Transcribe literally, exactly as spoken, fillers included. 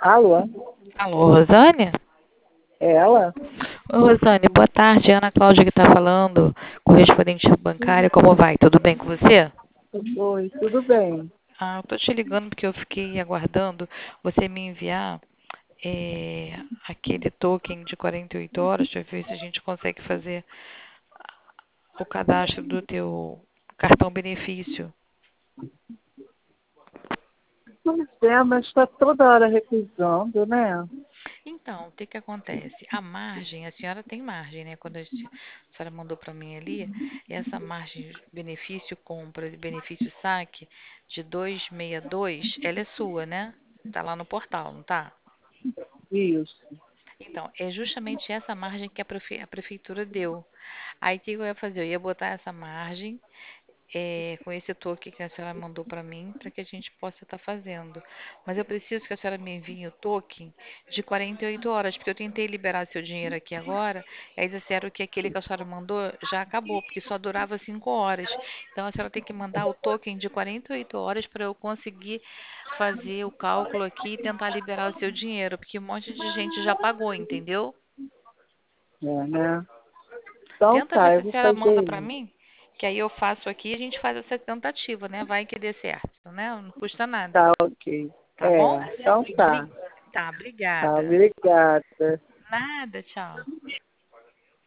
Alô? Alô, Rosane? É ela? Oi, Rosane, boa tarde. Ana Cláudia que está falando, correspondente bancária. Como vai? Tudo bem com você? Oi, tudo bem? Ah, eu tô te ligando porque eu fiquei aguardando você me enviar é, aquele token de quarenta e oito horas para ver se a gente consegue fazer o cadastro do teu cartão benefício. Pois é, mas está toda hora recusando, né? Então, o que que acontece? A margem, a senhora tem margem, né? Quando a se- a senhora mandou para mim ali, essa margem de benefício compra e benefício saque de duzentos e sessenta e dois, ela é sua, né? Tá lá no portal, não tá? Isso. Então, é justamente essa margem que a prefe- a prefeitura deu. Aí, o que eu ia fazer? Eu ia botar essa margem é, com esse token que a senhora mandou para mim, para que a gente possa estar fazendo. Mas eu preciso que a senhora me envie o token de quarenta e oito horas, porque eu tentei liberar seu dinheiro aqui agora, e aí disseram que aquele que a senhora mandou já acabou, porque só durava cinco horas. Então a senhora tem que mandar o token de quarenta e oito horas para eu conseguir fazer o cálculo aqui e tentar liberar o seu dinheiro, porque um monte de gente já pagou, entendeu? É, né? Então Tenta ver tá, se eu a vou senhora manda fazer para isso. mim, que aí eu faço aqui e a gente faz essa tentativa, né? Vai que dê certo, né? Não custa nada, Tá, ok. tá bom? É, então Bri- tá. Tá, Tá, obrigada. obrigada. Nada, tchau.